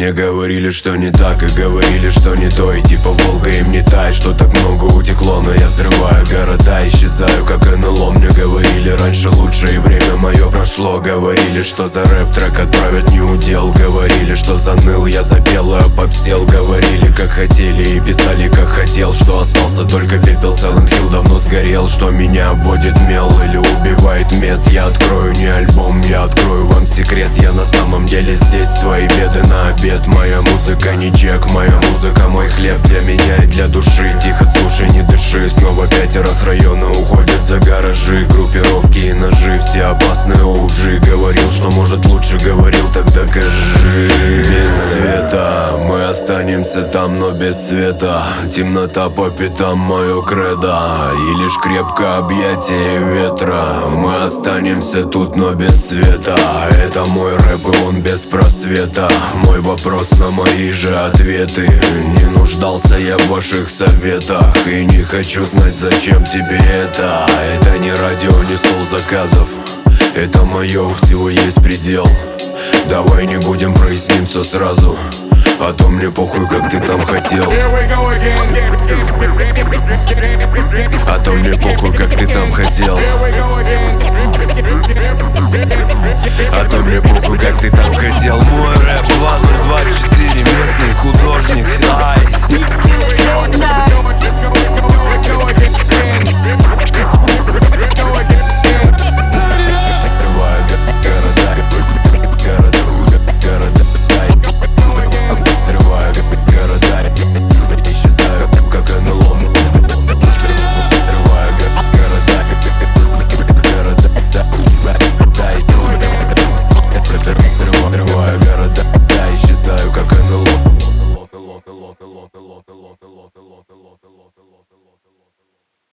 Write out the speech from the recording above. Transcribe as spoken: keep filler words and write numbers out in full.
Мне говорили, что не так, и говорили, что не то. И типа Волга им не тает, что так много утекло. Но я взрываю города, исчезаю как эн эл о. Мне говорили раньше лучше, и время мое прошло. Говорили, что за рэп-трек отправят не удел. Говорили, что заныл, я запел, а попсел. Говорили, как хотели, и писали, как хотел. Что остался только пепел, Silent Hill давно сгорел. Что меня будет мел или убивает мед. Я открою не альбом, я открою вам секрет. Я на самом деле здесь, свои беды на обед. Моя музыка не чек, моя музыка мой хлеб. Для меня и для души, тихо слушай, не дыши. Снова пятеро с района уходят за гаражи. Группировки и ножи, все опасные о джи. Говорил, что может лучше, говорил, тогда кажи. Без света мы останемся там, но без света. Темнота по пятам, мое кредо. И лишь крепкое объятие ветра. Мы останемся тут, но без света. Это мой рэп, и он без просвета. Мой вопрос на мои же ответы. Не нуждался я в ваших советах. И не хочу знать, зачем тебе это. Это не радио, не стол заказов. Это мое, у всего есть предел. Давай не будем, проясним все сразу. А то мне похуй, как ты там хотел. А то мне похуй, как ты там хотел. А то мне похуй, как ты там хотел. Мой рэп два ноль два четыре, местный художник. Ай. Взрываю города, да, исчезаю как эн эл о.